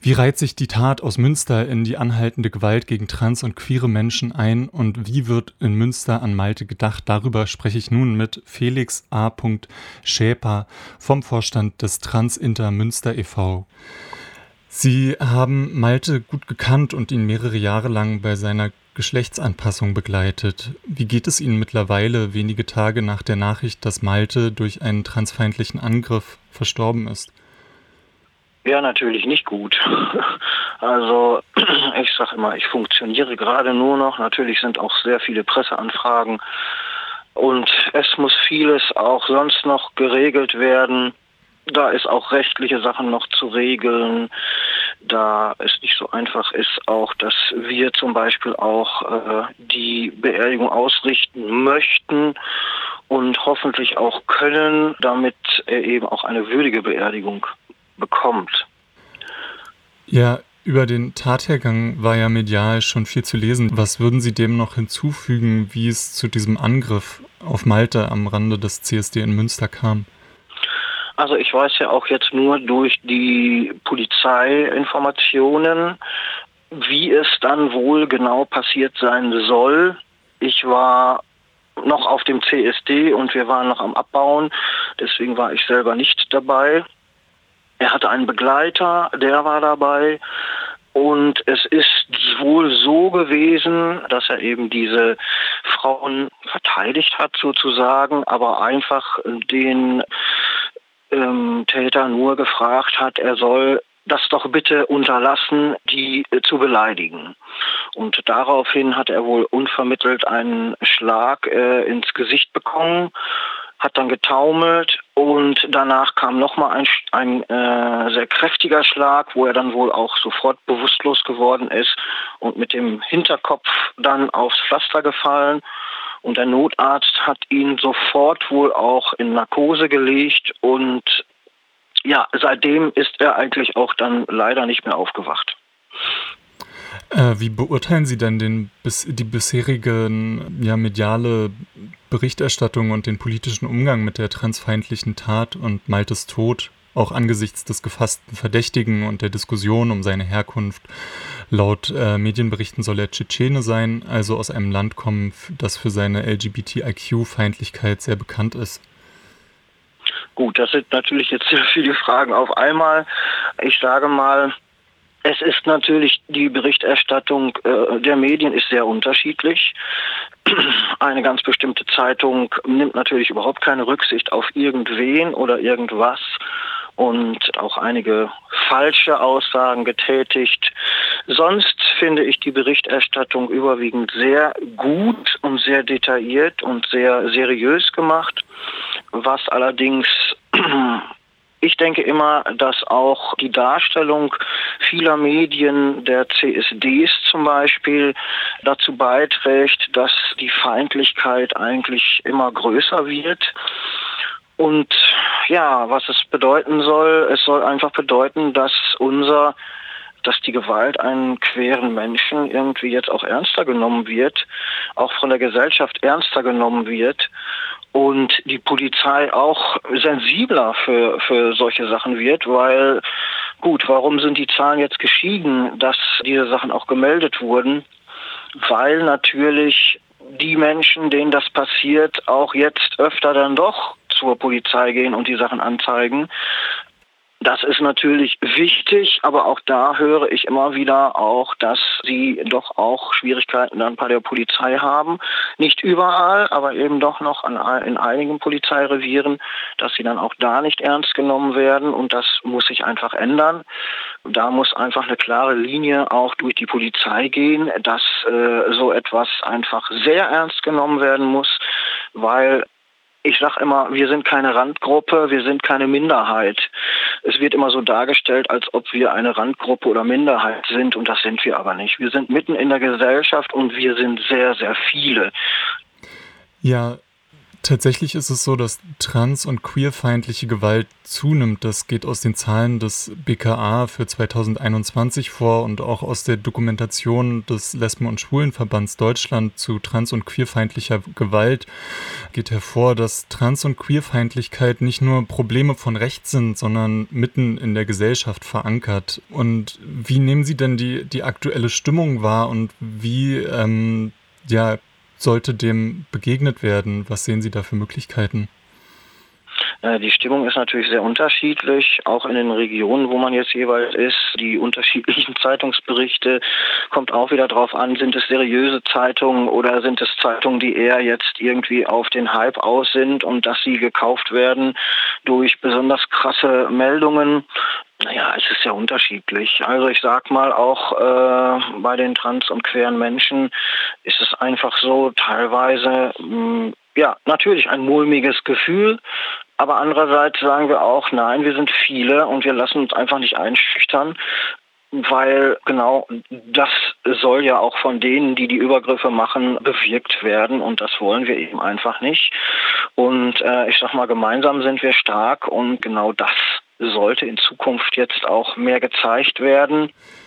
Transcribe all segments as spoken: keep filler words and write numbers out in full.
Wie reiht sich die Tat aus Münster in die anhaltende Gewalt gegen trans- und queere Menschen ein und wie wird in Münster an Malte gedacht? Darüber spreche ich nun mit Felix A. Schäper vom Vorstand des Trans-Inter Münster e V Sie haben Malte gut gekannt und ihn mehrere Jahre lang bei seiner Geschlechtsanpassung begleitet. Wie geht es Ihnen mittlerweile, wenige Tage nach der Nachricht, dass Malte durch einen transfeindlichen Angriff verstorben ist? Ja, natürlich nicht gut. Also ich sage immer, ich funktioniere gerade nur noch. Natürlich sind auch sehr viele Presseanfragen und es muss vieles auch sonst noch geregelt werden. Da ist auch rechtliche Sachen noch zu regeln, da es nicht so einfach ist, auch, dass wir zum Beispiel auch äh, die Beerdigung ausrichten möchten und hoffentlich auch können, damit er eben auch eine würdige Beerdigung bekommt. Ja, über den Tathergang war ja medial schon viel zu lesen. Was würden Sie dem noch hinzufügen, wie es zu diesem Angriff auf Malte am Rande des C S D in Münster kam? Also ich weiß ja auch jetzt nur durch die Polizeiinformationen, wie es dann wohl genau passiert sein soll. Ich war noch auf dem C S D und wir waren noch am Abbauen, deswegen war ich selber nicht dabei. Er hatte einen Begleiter, der war dabei und es ist wohl so gewesen, dass er eben diese Frauen verteidigt hat sozusagen, aber einfach den ähm, Täter nur gefragt hat, er soll das doch bitte unterlassen, die äh, zu beleidigen. Und daraufhin hat er wohl unvermittelt einen Schlag äh, ins Gesicht bekommen, hat dann getaumelt und danach kam nochmal ein, ein äh, sehr kräftiger Schlag, wo er dann wohl auch sofort bewusstlos geworden ist und mit dem Hinterkopf dann aufs Pflaster gefallen. Und der Notarzt hat ihn sofort wohl auch in Narkose gelegt und ja, seitdem ist er eigentlich auch dann leider nicht mehr aufgewacht. Äh, wie beurteilen Sie denn den, bis, die bisherigen ja, mediale Berichterstattung und den politischen Umgang mit der transfeindlichen Tat und Maltes Tod, auch angesichts des gefassten Verdächtigen und der Diskussion um seine Herkunft? Laut äh, Medienberichten soll er Tschetschene sein, also aus einem Land kommen, das für seine L G B T I Q-Feindlichkeit sehr bekannt ist. Gut, das sind natürlich jetzt sehr viele Fragen auf einmal. Ich sage mal, es ist natürlich, die Berichterstattung äh, der Medien ist sehr unterschiedlich. Eine ganz bestimmte Zeitung nimmt natürlich überhaupt keine Rücksicht auf irgendwen oder irgendwas und auch einige falsche Aussagen getätigt. Sonst finde ich die Berichterstattung überwiegend sehr gut und sehr detailliert und sehr seriös gemacht, was allerdings ich denke immer, dass auch die Darstellung vieler Medien, der C S Ds zum Beispiel, dazu beiträgt, dass die Feindlichkeit eigentlich immer größer wird. Und ja, was es bedeuten soll, es soll einfach bedeuten, dass unser dass die Gewalt an queeren Menschen irgendwie jetzt auch ernster genommen wird, auch von der Gesellschaft ernster genommen wird und die Polizei auch sensibler für, für solche Sachen wird, weil, gut, warum sind die Zahlen jetzt gestiegen, dass diese Sachen auch gemeldet wurden? Weil natürlich die Menschen, denen das passiert, auch jetzt öfter dann doch zur Polizei gehen und die Sachen anzeigen. Das ist natürlich wichtig, aber auch da höre ich immer wieder auch, dass sie doch auch Schwierigkeiten dann bei der Polizei haben. Nicht überall, aber eben doch noch an, in einigen Polizeirevieren, dass sie dann auch da nicht ernst genommen werden und das muss sich einfach ändern. Da muss einfach eine klare Linie auch durch die Polizei gehen, dass äh, so etwas einfach sehr ernst genommen werden muss, weil ich sage immer, wir sind keine Randgruppe, wir sind keine Minderheit. Es wird immer so dargestellt, als ob wir eine Randgruppe oder Minderheit sind und das sind wir aber nicht. Wir sind mitten in der Gesellschaft und wir sind sehr, sehr viele. Ja, Tatsächlich ist es so, dass trans- und queerfeindliche Gewalt zunimmt. Das geht aus den Zahlen des B K A für zweitausendeinundzwanzig vor und auch aus der Dokumentation des Lesben- und Schwulenverbands Deutschland zu trans- und queerfeindlicher Gewalt geht hervor, dass Trans- und Queerfeindlichkeit nicht nur Probleme von rechts sind, sondern mitten in der Gesellschaft verankert. Und wie nehmen Sie denn die, die aktuelle Stimmung wahr und wie ähm, ja, sollte dem begegnet werden? Was sehen Sie da für Möglichkeiten? Die Stimmung ist natürlich sehr unterschiedlich, auch in den Regionen, wo man jetzt jeweils ist. Die unterschiedlichen Zeitungsberichte kommt auch wieder drauf an, sind es seriöse Zeitungen oder sind es Zeitungen, die eher jetzt irgendwie auf den Hype aus sind und dass sie gekauft werden durch besonders krasse Meldungen. Naja, es ist ja unterschiedlich. Also ich sag mal, auch äh, bei den trans- und queeren Menschen ist es einfach so, teilweise, mh, ja, natürlich ein mulmiges Gefühl, aber andererseits sagen wir auch, nein, wir sind viele und wir lassen uns einfach nicht einschüchtern, weil genau das soll ja auch von denen, die die Übergriffe machen, bewirkt werden und das wollen wir eben einfach nicht. Und äh, ich sag mal, gemeinsam sind wir stark und genau das sollte in Zukunft jetzt auch mehr gezeigt werden.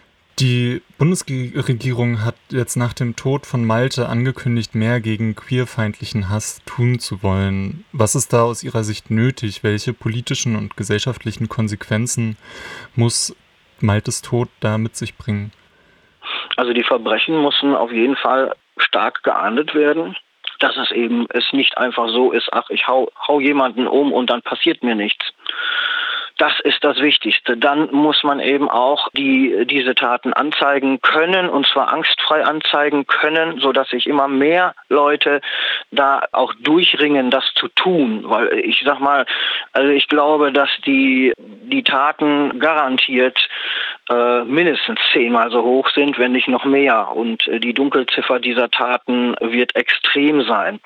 Die Bundesregierung hat jetzt nach dem Tod von Malte angekündigt, mehr gegen queerfeindlichen Hass tun zu wollen. Was ist da aus Ihrer Sicht nötig? Welche politischen und gesellschaftlichen Konsequenzen muss Maltes Tod da mit sich bringen? Also die Verbrechen müssen auf jeden Fall stark geahndet werden. Dass es eben es nicht einfach so ist, ach, ich hau, hau jemanden um und dann passiert mir nichts. Das ist das Wichtigste. Dann muss man eben auch die, diese Taten anzeigen können, und zwar angstfrei anzeigen können, sodass sich immer mehr Leute da auch durchringen, das zu tun. Weil ich sag mal, also ich glaube, dass die, die Taten garantiert äh, mindestens zehnmal so hoch sind, wenn nicht noch mehr. Und äh, die Dunkelziffer dieser Taten wird extrem sein.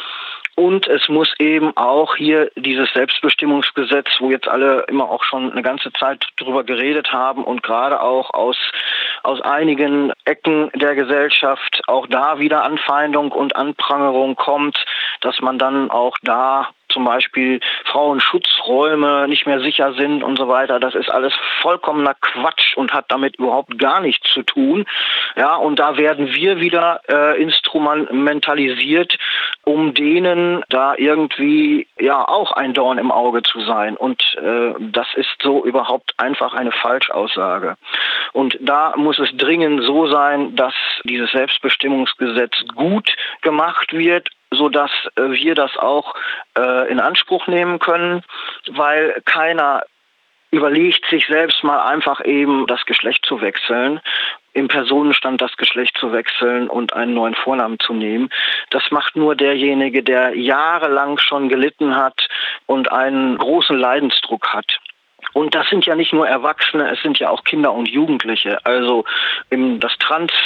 Und es muss eben auch hier dieses Selbstbestimmungsgesetz, wo jetzt alle immer auch schon eine ganze Zeit drüber geredet haben und gerade auch aus, aus einigen Ecken der Gesellschaft auch da wieder Anfeindung und Anprangerung kommt, dass man dann auch da zum Beispiel Frauenschutzräume nicht mehr sicher sind und so weiter. Das ist alles vollkommener Quatsch und hat damit überhaupt gar nichts zu tun. Ja, und da werden wir wieder äh, instrumentalisiert, um denen da irgendwie ja auch ein Dorn im Auge zu sein. Und äh, das ist so überhaupt einfach eine Falschaussage. Und da muss es dringend so sein, dass dieses Selbstbestimmungsgesetz gut gemacht wird, sodass wir das auch äh, in Anspruch nehmen können, weil keiner überlegt sich selbst mal einfach eben das Geschlecht zu wechseln, im Personenstand das Geschlecht zu wechseln und einen neuen Vornamen zu nehmen. Das macht nur derjenige, der jahrelang schon gelitten hat und einen großen Leidensdruck hat. Und das sind ja nicht nur Erwachsene, es sind ja auch Kinder und Jugendliche. Also im, das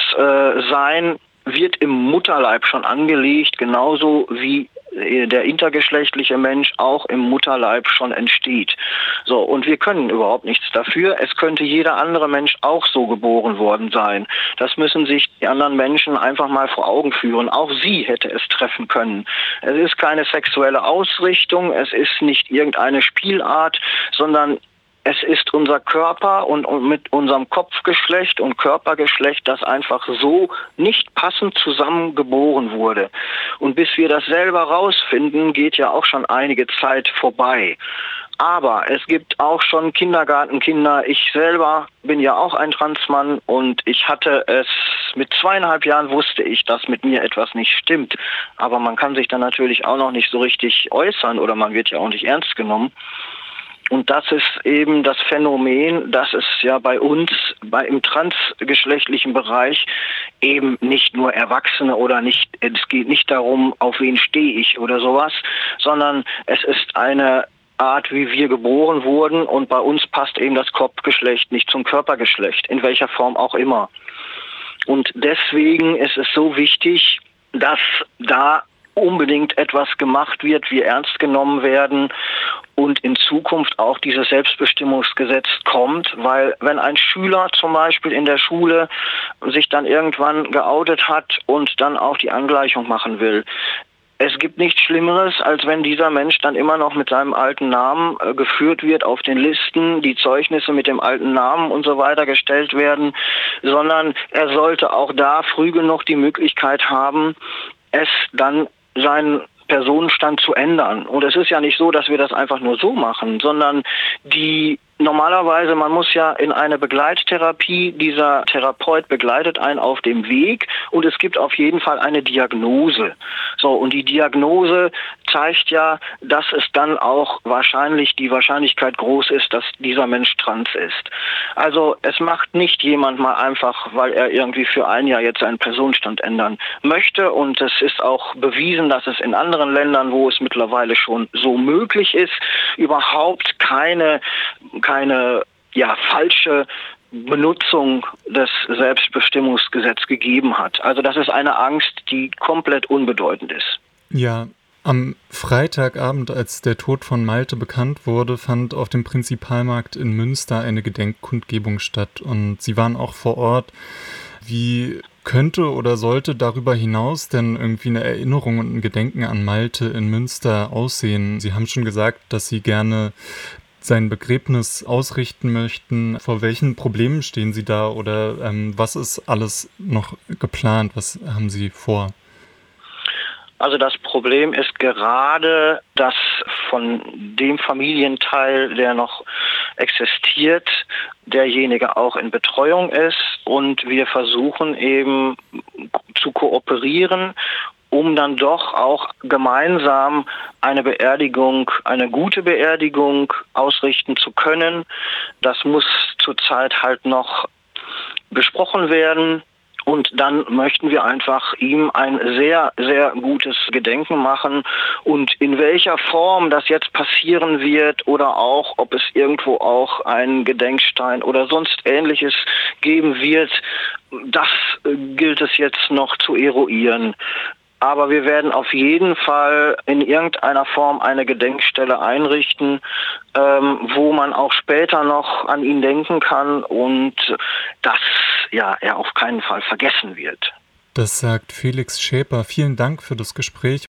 Transsein äh, wird im Mutterleib schon angelegt, genauso wie der intergeschlechtliche Mensch auch im Mutterleib schon entsteht. So, und wir können überhaupt nichts dafür. Es könnte jeder andere Mensch auch so geboren worden sein. Das müssen sich die anderen Menschen einfach mal vor Augen führen. Auch sie hätte es treffen können. Es ist keine sexuelle Ausrichtung, es ist nicht irgendeine Spielart, sondern es ist unser Körper und, und mit unserem Kopfgeschlecht und Körpergeschlecht, das einfach so nicht passend zusammen geboren wurde. Und bis wir das selber rausfinden, geht ja auch schon einige Zeit vorbei. Aber es gibt auch schon Kindergartenkinder. Ich selber bin ja auch ein Transmann und ich hatte es, mit zweieinhalb Jahren wusste ich, dass mit mir etwas nicht stimmt. Aber man kann sich dann natürlich auch noch nicht so richtig äußern oder man wird ja auch nicht ernst genommen. Und das ist eben das Phänomen, dass es ja bei uns bei, im transgeschlechtlichen Bereich eben nicht nur Erwachsene oder nicht, es geht nicht darum, auf wen stehe ich oder sowas, sondern es ist eine Art, wie wir geboren wurden und bei uns passt eben das Kopfgeschlecht nicht zum Körpergeschlecht, in welcher Form auch immer. Und deswegen ist es so wichtig, dass da unbedingt etwas gemacht wird, wir ernst genommen werden und in Zukunft auch dieses Selbstbestimmungsgesetz kommt, weil wenn ein Schüler zum Beispiel in der Schule sich dann irgendwann geoutet hat und dann auch die Angleichung machen will, Es gibt nichts Schlimmeres, als wenn dieser Mensch dann immer noch mit seinem alten Namen äh, geführt wird auf den Listen, die Zeugnisse mit dem alten Namen und so weiter gestellt werden, sondern er sollte auch da früh genug die Möglichkeit haben, es dann seinen Personenstand zu ändern. Und es ist ja nicht so, dass wir das einfach nur so machen, sondern die normalerweise, man muss ja in eine Begleittherapie, dieser Therapeut begleitet einen auf dem Weg und es gibt auf jeden Fall eine Diagnose. So, und die Diagnose zeigt ja, dass es dann auch wahrscheinlich, die Wahrscheinlichkeit groß ist, dass dieser Mensch trans ist. Also es macht nicht jemand mal einfach, weil er irgendwie für ein Jahr jetzt seinen Personenstand ändern möchte, und es ist auch bewiesen, dass es in anderen Ländern, wo es mittlerweile schon so möglich ist, überhaupt keine keine ja, falsche Benutzung des Selbstbestimmungsgesetzes gegeben hat. Also das ist eine Angst, die komplett unbedeutend ist. Ja, am Freitagabend, als der Tod von Malte bekannt wurde, fand auf dem Prinzipalmarkt in Münster eine Gedenkkundgebung statt und Sie waren auch vor Ort. Wie könnte oder sollte darüber hinaus denn irgendwie eine Erinnerung und ein Gedenken an Malte in Münster aussehen? Sie haben schon gesagt, dass Sie gerne sein Begräbnis ausrichten möchten. Vor welchen Problemen stehen Sie da oder ähm, was ist alles noch geplant? Was haben Sie vor? Also das Problem ist gerade, dass von dem Familienteil, der noch existiert, derjenige auch in Betreuung ist und wir versuchen eben zu kooperieren, um dann doch auch gemeinsam eine Beerdigung, eine gute Beerdigung ausrichten zu können. Das muss zurzeit halt noch besprochen werden. Und dann möchten wir einfach ihm ein sehr, sehr gutes Gedenken machen. Und in welcher Form das jetzt passieren wird oder auch, ob es irgendwo auch einen Gedenkstein oder sonst Ähnliches geben wird, das gilt es jetzt noch zu eruieren. Aber wir werden auf jeden Fall in irgendeiner Form eine Gedenkstelle einrichten, ähm, wo man auch später noch an ihn denken kann und dass ja, er auf keinen Fall vergessen wird. Das sagt Felix Schäper. Vielen Dank für das Gespräch.